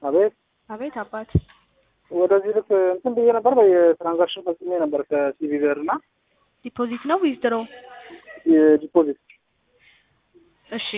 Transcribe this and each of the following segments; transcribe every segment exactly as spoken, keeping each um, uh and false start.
አቤት አቤት አባት ወደዚህ ልክ እንትን ብዬ ነበር በትራንዛክሽን ፈጽሜ ነበር ከሲቢ ብር እና ዲፖዚት ነው ዊዝድሮ? የዲፖዚት እሺ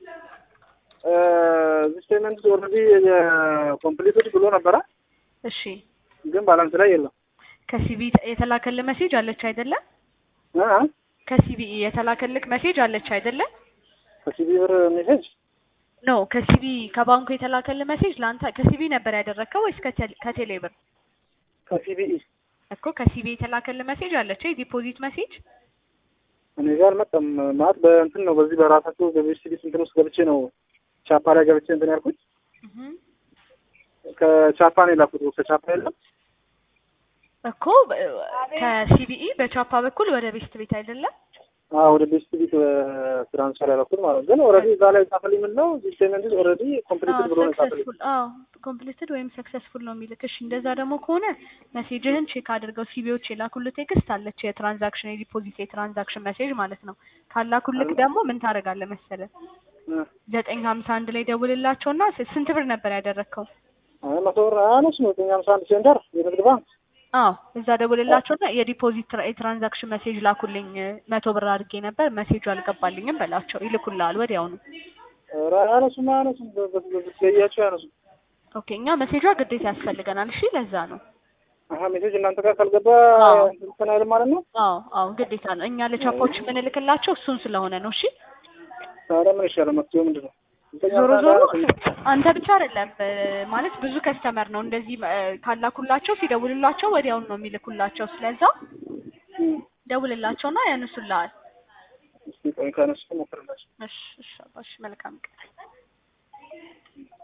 ዚስ ፔመንት ኦልሬዲ ኮምፕሊትድ ብሎ ነበረ። እሺ ግን ባላንስ ላይ የለም። ከሲቢ የተላከልህ ሜሴጅ አለች አይደለ? እ ከሲቢ የተላከልህ ሜሴጅ አለች አይደለ? ከሲቢ ብር ሜሴጅ ኖ ከሲቢ ከባንኩ የተላከልህ ሜሴጅ ላንተ ከሲቢ ነበር ያደረከው ወይስ ከቴሌ ብር? ከሲቢ እኮ ከሲቢ የተላከልህ ሜሴጅ አለች ዲፖዚት ሜሴጅ እኔ ጋር አልመጣም። ማለት በእንትን ነው በዚህ በራሳቸው በሲቢ እንትን ውስጥ ገብቼ ነው ቻፓ ላይ ገብቼ እንትን ያልኩት። እህ ከቻፓ ነው የላኩት። ከቻፓ የለም እኮ ከሲቢኢ በቻፓ በኩል ወደ ቤስት ቤት አይደለም? አዎ ወደ ቤስት ቤት ትራንስፈር ያደረኩት ማለት ግን ኦልሬዲ እዛ ላይ ጻፈልኝ ምን ነው ዚስ ፔመንት ኦልሬዲ ኮምፕሊትድ ብሎ ነው ጻፈልኝ። አዎ ኮምፕሊትድ ወይም ሰክሰስፉል ነው የሚልክ። እሺ እንደዛ ደግሞ ከሆነ ሜሴጅህን ቼክ አድርገው። ሲቢዎች የላኩልህ ቴክስት አለች የትራንዛክሽን የዲፖዚት የትራንዛክሽን ሜሴጅ ማለት ነው። ካላኩልክ ደግሞ ምን ታደርጋለህ መሰለህ? ዘጠኝ ሀምሳ አንድ ላይ ደውልላቸውና ስንት ብር ነበር ያደረከው? አይ መቶ ብር አነስ ነው ዘጠኝ ሀምሳ አንድ ሴንተር የንግድ ባንክ አዎ እዛ ደውልላቸውና የዲፖዚት የትራንዛክሽን ሜሴጅ ላኩልኝ መቶ ብር አድርጌ ነበር ሜሴጁ አልገባልኝም በላቸው። ይልኩልሃል ወዲያውኑ። ኧረ አነሱም አነሱም በስያቸው ያነሱ። ኦኬ እኛ ሜሴጇ ግዴታ ያስፈልገናል። እሺ ለዛ ነው። አሃ ሜሴጅ እናንተ ጋር ካልገባ እንትን አይልም ማለት ነው? አዎ አዎ ግዴታ ነው። እኛ ለቻፖች የምንልክላቸው እሱን ስለሆነ ነው። እሺ ታዲያ ምን ይሻላል? መፍትሄው ምንድን ነው? ዞሮ ዞሮ አንተ ብቻ አይደለም ማለት ብዙ ከስተመር ነው እንደዚህ ካላኩላቸው ሲደውልላቸው ወዲያውኑ ነው የሚልኩላቸው። ስለዛ ደውልላቸውና ያነሱልሃል። እስኪ ቆይ ካነሱ ሞክርላቸው። እሺ እሺ መልካም ቀን